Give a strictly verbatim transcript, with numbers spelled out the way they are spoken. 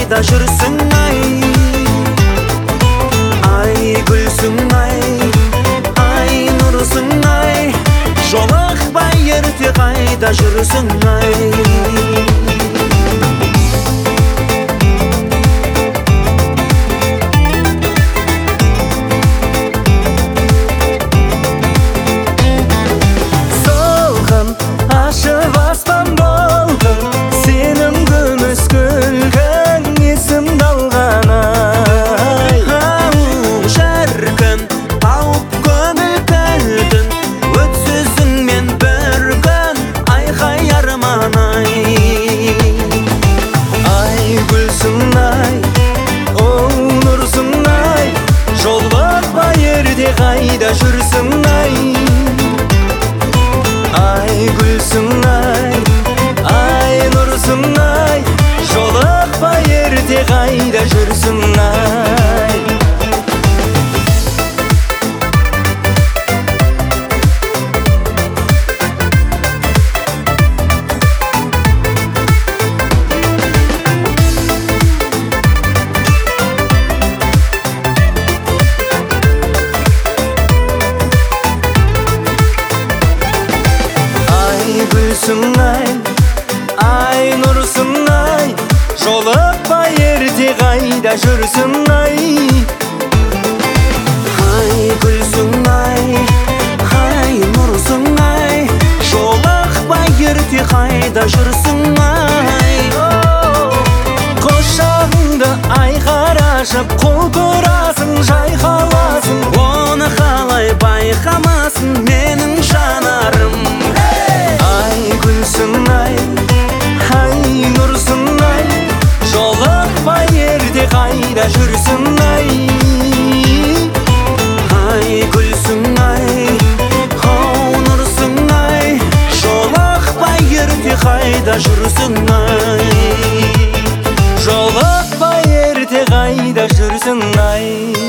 қайда жүрсің ай? Ай гүлсің ай, ай нұрсың ай, жолықпай ерте қайда жүрсің ай? Қайда жүрсің ай? Ай гүлсің ай, ай нұрсың ай, жолықпай ерте қайда жүрсің ай? Гүлсің ай, ай нұрсың ай, жолықпай ерте қайда жүрсің ай? Ай гүлсің ай, ай нұрсың ай, жолықпай ерте қайда жүрсің ай? Құшағыңды айқара-шып құлпырасың, жайқаласың, оны қалай байқамасын менің жанарым? Гүлсің ай, ай нұрсың ай, жолықпай ерте қайда жүрсің ай? Ай гүлсің ай, ау нұрсың ай, жолықпай ерте қайда жүрсің ай? Жолықпай ерте қайда жүрсің ай?